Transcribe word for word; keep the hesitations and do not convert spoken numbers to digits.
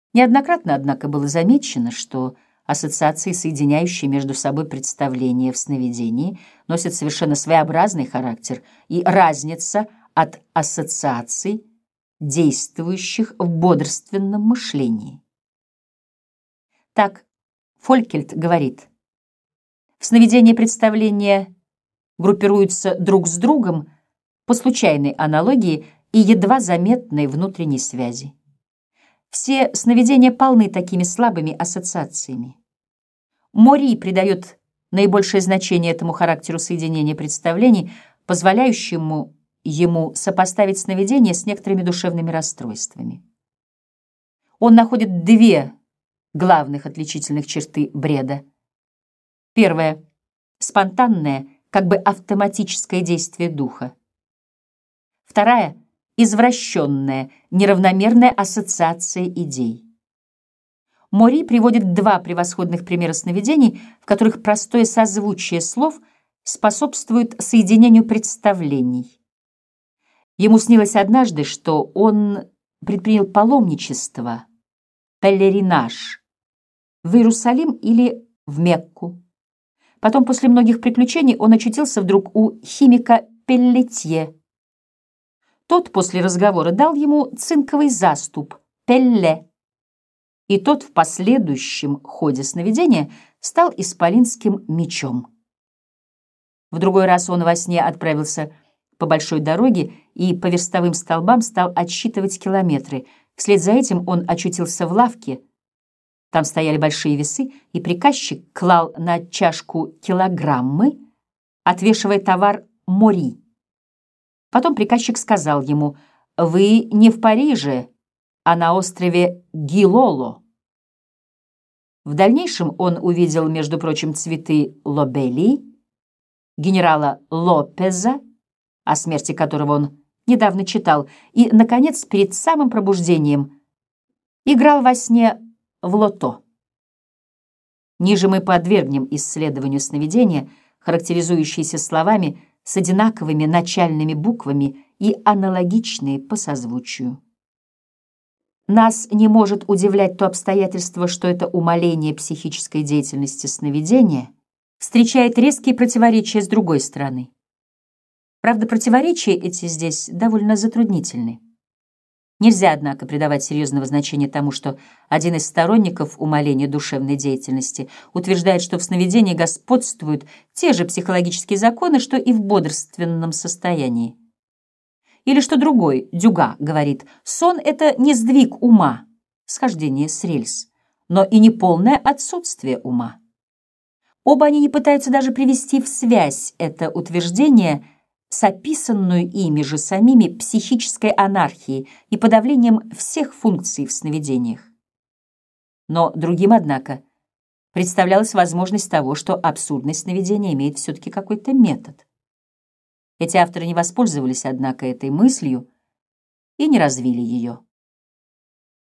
Неоднократно, однако, было замечено, что ассоциации, соединяющие между собой представления в сновидении, носят совершенно своеобразный характер, и разница от ассоциаций, действующих в бодрственном мышлении. Так, Фолькельт говорит, в сновидении представления группируются друг с другом по случайной аналогии и едва заметной внутренней связи. Все сновидения полны такими слабыми ассоциациями. Мори придает наибольшее значение этому характеру соединения представлений, позволяющему ему сопоставить сновидения с некоторыми душевными расстройствами. Он находит две главных отличительных черты бреда. Первое — спонтанное, как бы автоматическое действие духа. Вторая — извращенная, неравномерная ассоциация идей. Мори приводит два превосходных примера сновидений, в которых простое созвучие слов способствует соединению представлений. Ему снилось однажды, что он предпринял паломничество, пелеринаж, в Иерусалим или в Мекку. Потом, после многих приключений, он очутился вдруг у химика Пеллетье. Тот после разговора дал ему цинковый заступ Пелле, и тот в последующем ходе сновидения стал исполинским мечом. В другой раз он во сне отправился по большой дороге и по верстовым столбам стал отсчитывать километры. Вслед за этим он очутился в лавке. Там стояли большие весы, и приказчик клал на чашку килограммы, отвешивая товар Мори. Потом приказчик сказал ему: «Вы не в Париже, а на острове Гилоло». В дальнейшем он увидел, между прочим, цветы лобелии, генерала Лопеза, о смерти которого он недавно читал, и, наконец, перед самым пробуждением играл во сне в лото. Ниже мы подвергнем исследованию сновидения, характеризующиеся словами с одинаковыми начальными буквами и аналогичные по созвучию. Нас не может удивлять то обстоятельство, что это умаление психической деятельности сновидения встречает резкие противоречия с другой стороны. Правда, противоречия эти здесь довольно затруднительны. Нельзя, однако, придавать серьезного значения тому, что один из сторонников умаления душевной деятельности утверждает, что в сновидении господствуют те же психологические законы, что и в бодрственном состоянии. Или что другой, Дюга, говорит, сон — это не сдвиг ума, схождение с рельс, но и не полное отсутствие ума. Оба они не пытаются даже привести в связь это утверждение с описанную ими же самими психической анархией и подавлением всех функций в сновидениях. Но другим, однако, представлялась возможность того, что абсурдность сновидения имеет все-таки какой-то метод. Эти авторы не воспользовались, однако, этой мыслью и не развили ее.